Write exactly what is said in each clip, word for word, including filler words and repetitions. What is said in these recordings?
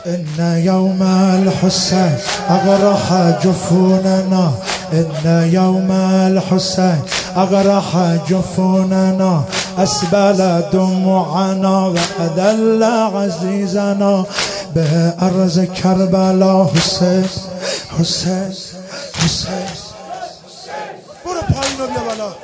إن يوم الحسين أغرح جفوننا، إن يوم الحسين أغرح جفوننا، أسبل دموعنا وأذل عزيزنا بأرض كربلاء. حسين حسين حسين برو پایین و بیا بالا.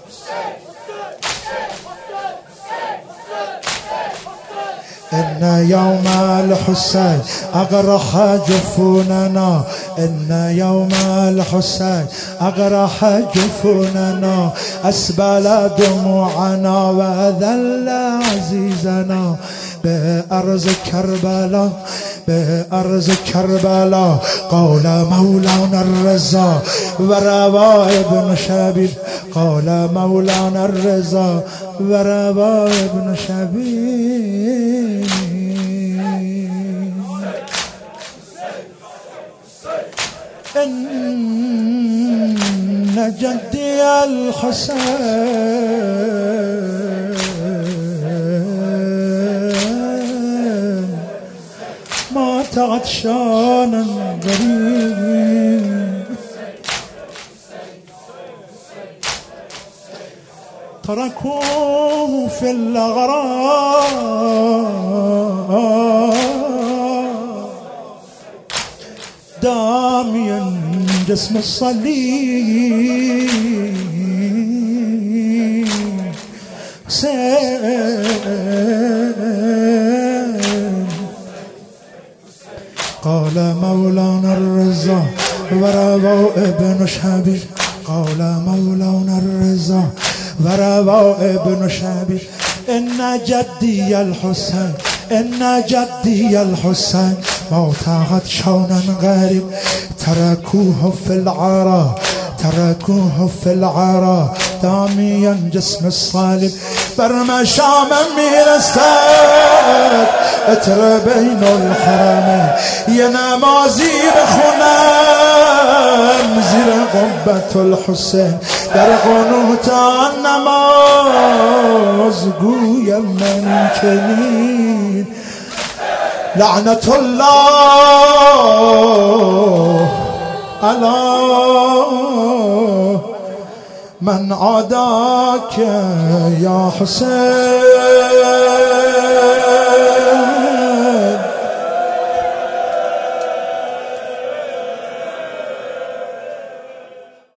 إن يوم الحسين أغرح جفوننا، إن يوم الحسين أغرح جفوننا، أسبل دموعنا وأذل عزيزنا بأرض كربلاء، بأرض كربلاء. قال مولانا الرضا وروى ابن شبيب، قال مولانا الرضا وروى ابن شبيب. إن جدي الحسين مات عطشانا غريب، تركوه في الأغراب داميا جسم الصليب. حسين قال مولانا الرضا وروى ابن شبيب، قال مولانا الرضا وروى ابن شبيب. إن جدي الحسين، إن جدي الحسين موت عطشانا غريب، تركوه في العرى، تركوه في العرى داميا جسم الصليب. برمى شام میرسد اتر بین الحرمين، یه نمازی بخونم زیر قبة الحسین، در قنوت نماز گویم من کنین. لعنة الله على من عاداك يا حسين.